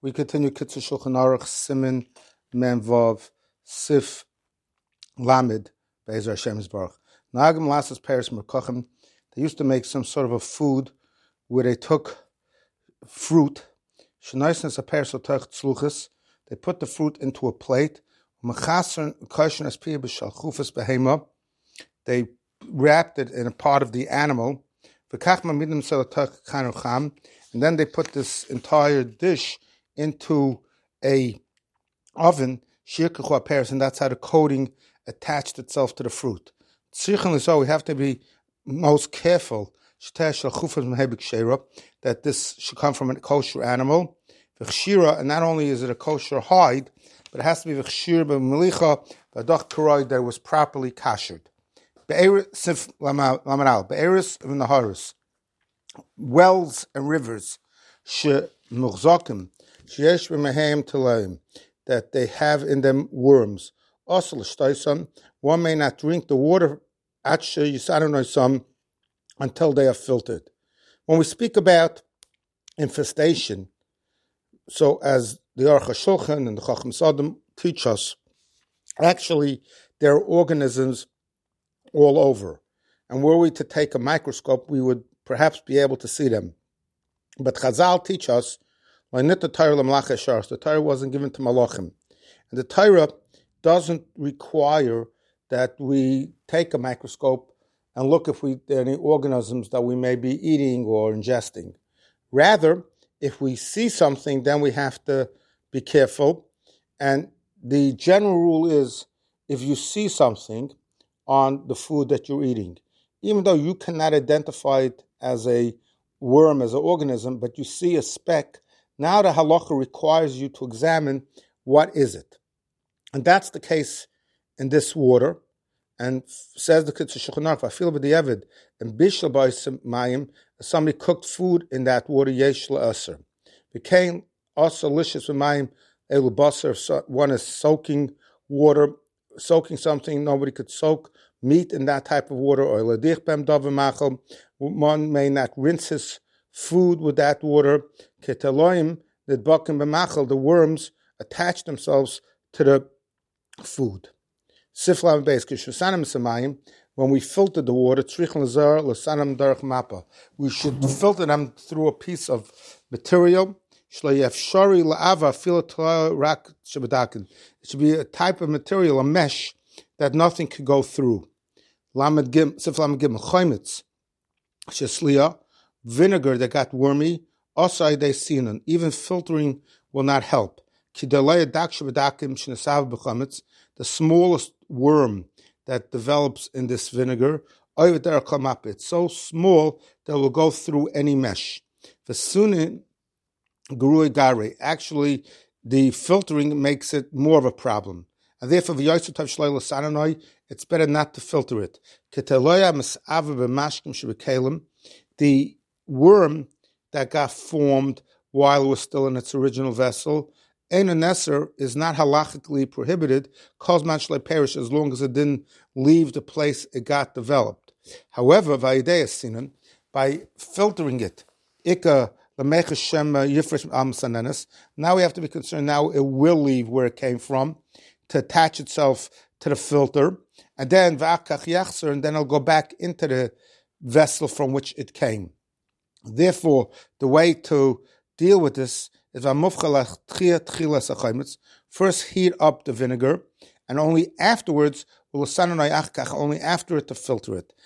We continue Kitzur Shulchan Aruch Siman Mem Vav Sif Lamed Be'ezer Hashem Yisbarach. Nagam Lasses Paris Merkochem. They used to make some sort of a food where they took fruit. Shneisnes a Paris Otach Tzluchas. They put the fruit into a plate. Mechasern Koshen Espiyah B'Shalchufas Behema. They wrapped it in a part of the animal. And then they put this entire dish into a oven, and that's how the coating attached itself to the fruit. So we have to be most careful that this should come from a kosher animal. And not only is it a kosher hide, but it has to be that was properly kashered. Wells and rivers that they have in them worms. One may not drink the water until they are filtered. When we speak about infestation, so as the Aruch HaShulchan and the Chacham Sodom teach us, actually there are organisms all over. And were we to take a microscope, we would perhaps be able to see them. But Chazal teach us, the Torah wasn't given to Malachim. And the Torah doesn't require that we take a microscope and look if there are any organisms that we may be eating or ingesting. Rather, if we see something, then we have to be careful. And the general rule is, if you see something on the food that you're eating, even though you cannot identify it as a worm, as an organism, but you see a speck, now the halacha requires you to examine what is it. And that's the case in this water. And says the Kitzur Shulchan Aruch, I feel with the Evid, and Bishal Mayim, somebody cooked food in that water, Yesh La'aser. Became also licious with Mayim, Elu Basar, one is soaking water, soaking something, nobody could soak meat in that type of water, or one may not rinse his food with that water. The worms attach themselves to the food. When we filter the water, we should filter them through a piece of material. It should be a type of material, a mesh, that nothing could go through. Vinegar that got wormy, even filtering will not help. The smallest worm that develops in this vinegar, it's so small that it will go through any mesh. Actually, the filtering makes it more of a problem. And therefore, it's better not to filter it. The worm that got formed while it was still in its original vessel, Ein Neser is not halachically prohibited, perish, as long as it didn't leave the place it got developed. However, by filtering it, now we have to be concerned, now it will leave where it came from to attach itself to the filter, and then it'll go back into the vessel from which it came. Therefore, the way to deal with this is first heat up the vinegar, and only afterwards, only after it to filter it.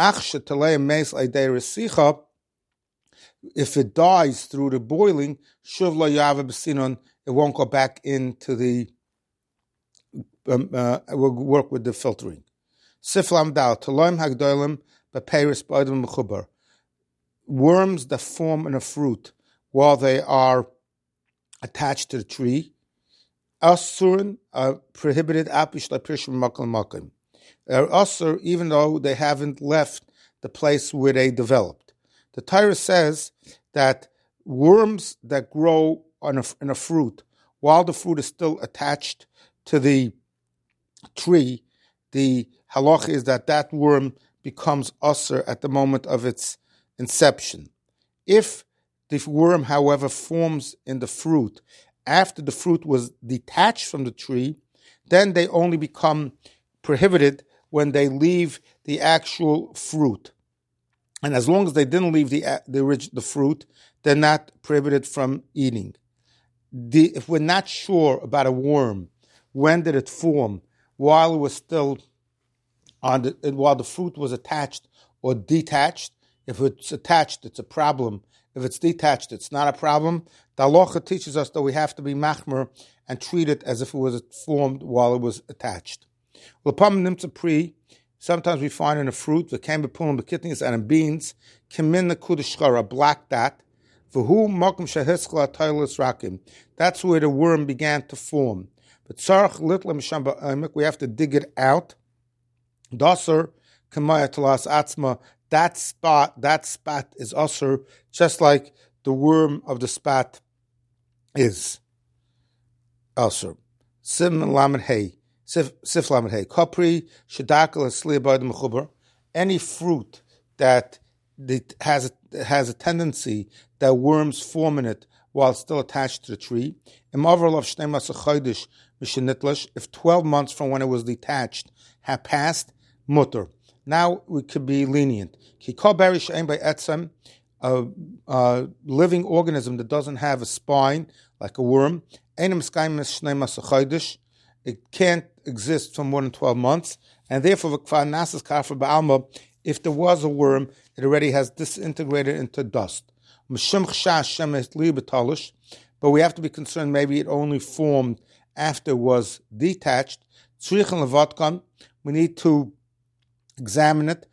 If it dies through the boiling, it won't go back into the, will work with the filtering. Worms that form in a fruit while they are attached to the tree, Asurin are prohibited, Asur, even though they haven't left the place where they developed. The Torah says that worms that grow in a fruit, while the fruit is still attached to the tree, the halach is that worm becomes Asur at the moment of its inception. If the worm, however, forms in the fruit after the fruit was detached from the tree, then they only become prohibited when they leave the actual fruit. And as long as they didn't leave the fruit, they're not prohibited from eating. If we're not sure about a worm, when did it form? While it was still while the fruit was attached or detached. If it's attached, it's a problem. If it's detached, it's not a problem. The halacha teaches us that we have to be machmer and treat it as if it was formed while it was attached. Sometimes we find in a fruit, the cambipulim, the kidneys, and in beans, kimin the kudishkar, a black dot. That's where the worm began to form. But we have to dig it out. Daser kamaya talas atzma. That spot is usher, just like the worm of the spot is usher. Sim lamed hay. Sif lamed hay. Kapri shadakal asliya the mechuber. Any fruit that has a tendency that worms form in it while it's still attached to the tree. If 12 months from when it was detached have passed, mutter. Now we could be lenient. A living organism that doesn't have a spine, like a worm, it can't exist for more than 12 months, and therefore, if there was a worm, it already has disintegrated into dust. But we have to be concerned maybe it only formed after it was detached. We need to examine it,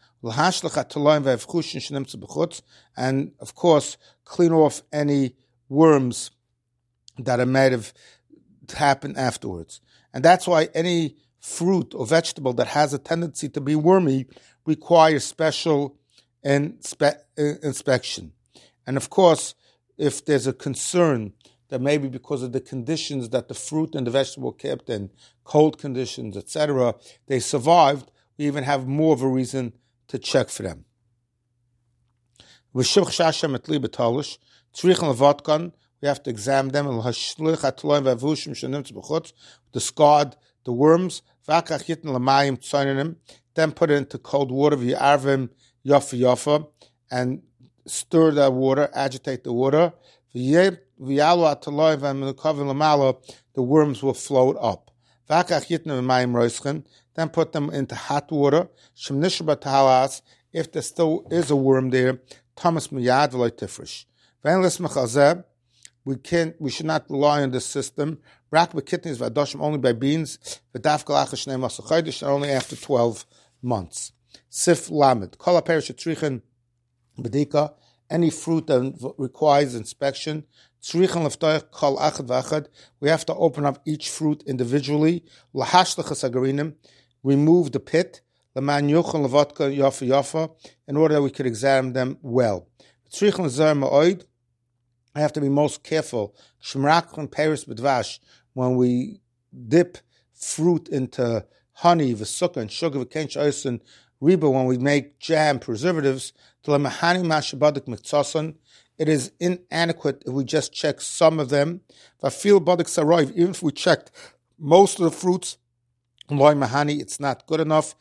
and of course clean off any worms that might have happened afterwards. And that's why any fruit or vegetable that has a tendency to be wormy requires special inspection. And of course, if there's a concern that maybe because of the conditions that the fruit and the vegetable kept in, cold conditions, etc., they survived, we even have more of a reason to check for them. We have to examine them, discard the worms, then put it into cold water, and stir that water, agitate the water. The worms will float up. Then put them into hot water. If there still is a worm there, we should not rely on this system. Only by beans, only after 12 months. Sif lamed. Any fruit that requires inspection, we have to open up each fruit individually. Remove the pit, in order that we could examine them well. I have to be most careful. When we dip fruit into honey, v'sukkah, and sugar, riba, when we make jam, preservatives, it is inadequate if we just check some of them. Even if we checked most of the fruits, it's not good enough.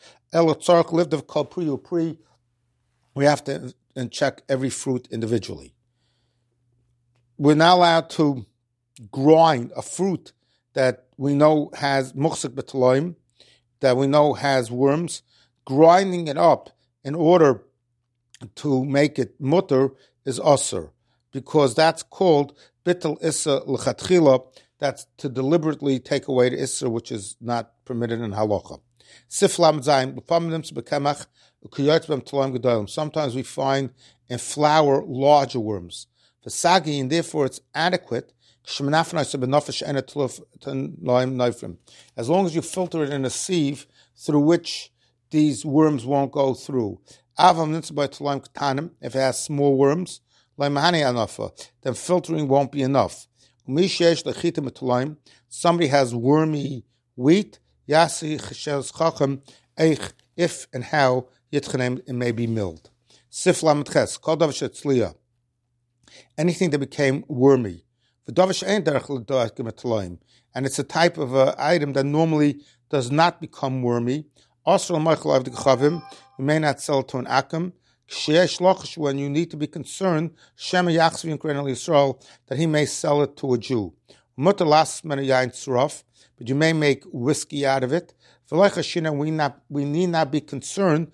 We have to check every fruit individually. We're not allowed to grind a fruit that we know has muchsik betaloim, that we know has worms. Grinding it up in order to make it mutter is asur, because that's called bittul issa l'chatchila. That's to deliberately take away the issa, which is not permitted in halacha. Sometimes we find in flour larger worms. And therefore it's adequate. As long as you filter it in a sieve through which these worms won't go through. If it has small worms, then filtering won't be enough. Somebody has wormy wheat, if and how it may be milled. Anything that became wormy, And it's a type of item that normally does not become wormy. Also, you may not sell it to an akum. When you need to be concerned, that he may sell it to a Jew. But you may make whiskey out of it. We need not be concerned,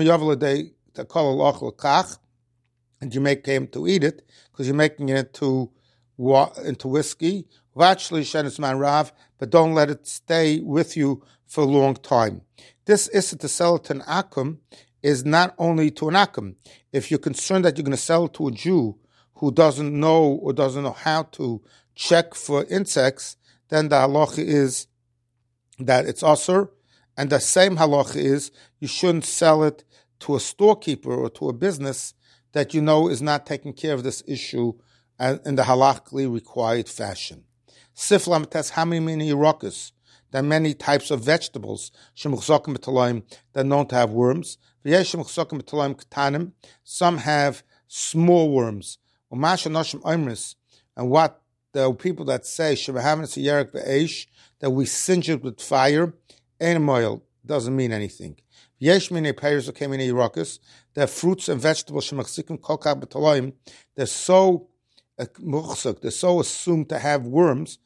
and you make him to eat it, because you're making it into whiskey. But don't let it stay with you for a long time. This is to sell it to an akum is not only to an akum. If you're concerned that you're going to sell it to a Jew who doesn't know how to check for insects, then the halacha is that it's asur, and the same halacha is you shouldn't sell it to a storekeeper or to a business that you know is not taking care of this issue in the halachically required fashion. Siflam test how many yirakas. There are many types of vegetables that are known to have worms. Some have small worms. And what the people that say that we singe it with fire, animal oil doesn't mean anything. There are fruits and vegetables they're so assumed to have worms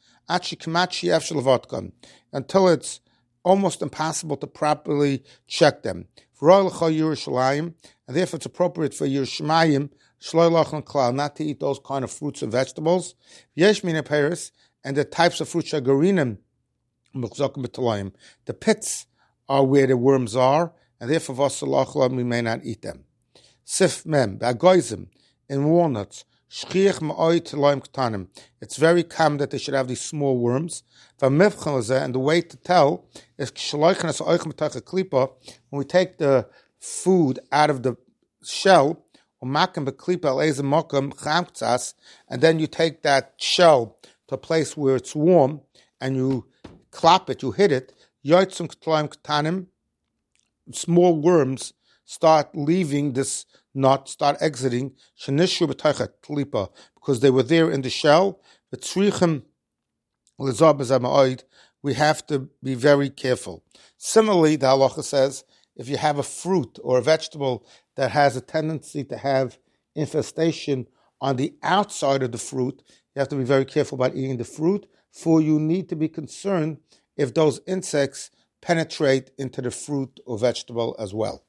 until it's almost impossible to properly check them. And therefore it's appropriate for Yerushalayim not to eat those kind of fruits and vegetables. And the types of fruits the pits are where the worms are, and therefore we may not eat them. Sif mem, in walnuts, it's very common that they should have these small worms. And the way to tell is when we take the food out of the shell, and then you take that shell to a place where it's warm, and you clap it, you hit it, small worms start leaving this nut, start exiting, because they were there in the shell. We have to be very careful. Similarly, the halacha says, if you have a fruit or a vegetable that has a tendency to have infestation on the outside of the fruit, you have to be very careful about eating the fruit, for you need to be concerned if those insects penetrate into the fruit or vegetable as well.